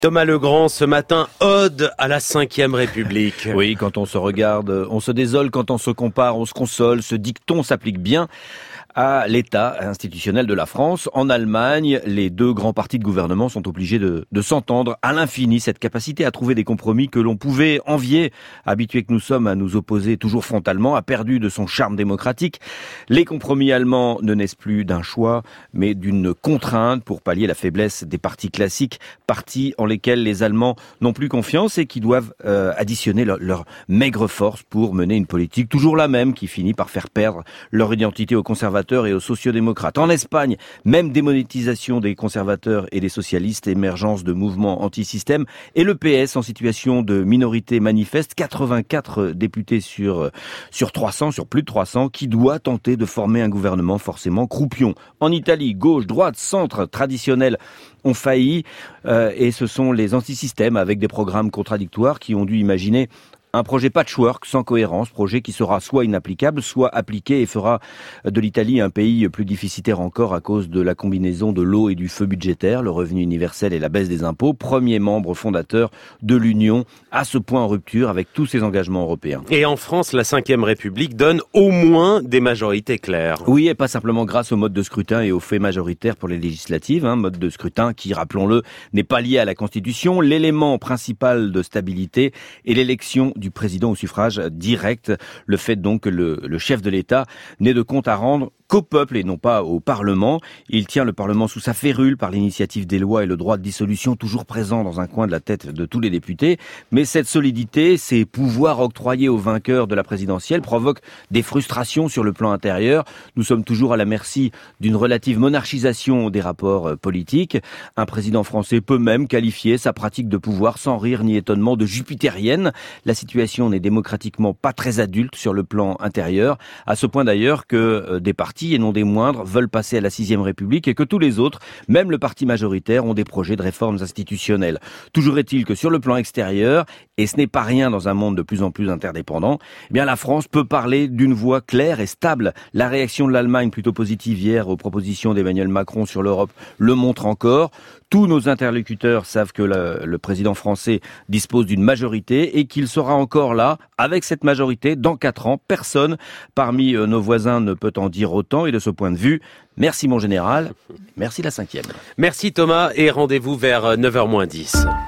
Thomas Legrand, ce matin, ode à la Ve République. Oui, quand on se regarde, on se désole, quand on se compare, on se console. Ce dicton s'applique bien à l'état institutionnel de la France. En Allemagne, les deux grands partis de gouvernement sont obligés de s'entendre à l'infini. Cette capacité à trouver des compromis que l'on pouvait envier, habitués que nous sommes à nous opposer toujours frontalement, a perdu de son charme démocratique. Les compromis allemands ne naissent plus d'un choix, mais d'une contrainte pour pallier la faiblesse des partis classiques, partis en lesquels les Allemands n'ont plus confiance et qui doivent additionner leur maigre force pour mener une politique toujours la même qui finit par faire perdre leur identité aux conservateurs et aux sociodémocrates. En Espagne, même démonétisation des conservateurs et des socialistes, émergence de mouvements anti-système et le PS en situation de minorité manifeste, 84 députés sur 300, sur plus de 300, qui doit tenter de former un gouvernement forcément croupion. En Italie, gauche, droite, centre traditionnel ont failli et ce sont les anti-systèmes avec des programmes contradictoires qui ont dû imaginer un projet patchwork sans cohérence, projet qui sera soit inapplicable, soit appliqué et fera de l'Italie un pays plus déficitaire encore à cause de la combinaison de l'eau et du feu budgétaire, le revenu universel et la baisse des impôts, premier membre fondateur de l'Union, à ce point en rupture avec tous ses engagements européens. Et en France, la Ve République donne au moins des majorités claires. Oui, et pas simplement grâce au mode de scrutin et au fait majoritaire pour les législatives, mode de scrutin qui, rappelons-le, n'est pas lié à la Constitution. L'élément principal de stabilité est l'élection du président au suffrage direct. Le fait donc que le chef de l'État n'ait de compte à rendre qu'au peuple et non pas au Parlement. Il tient le Parlement sous sa férule par l'initiative des lois et le droit de dissolution toujours présent dans un coin de la tête de tous les députés. Mais cette solidité, ces pouvoirs octroyés aux vainqueurs de la présidentielle provoquent des frustrations sur le plan intérieur. Nous sommes toujours à la merci d'une relative monarchisation des rapports politiques. Un président français peut même qualifier sa pratique de pouvoir sans rire ni étonnement de jupitérienne. La situation n'est démocratiquement pas très adulte sur le plan intérieur, à ce point d'ailleurs que des partis et non des moindres veulent passer à la Ve République et que tous les autres, même le parti majoritaire, ont des projets de réformes institutionnelles. Toujours est-il que sur le plan extérieur, et ce n'est pas rien dans un monde de plus en plus interdépendant, eh bien la France peut parler d'une voix claire et stable. La réaction de l'Allemagne plutôt positive hier aux propositions d'Emmanuel Macron sur l'Europe le montre encore. Tous nos interlocuteurs savent que le président français dispose d'une majorité et qu'il sera encore là avec cette majorité dans 4 ans. Personne parmi nos voisins ne peut en dire autant et de ce point de vue, merci mon général, merci la 5e. Merci Thomas et rendez-vous vers 9h moins 10.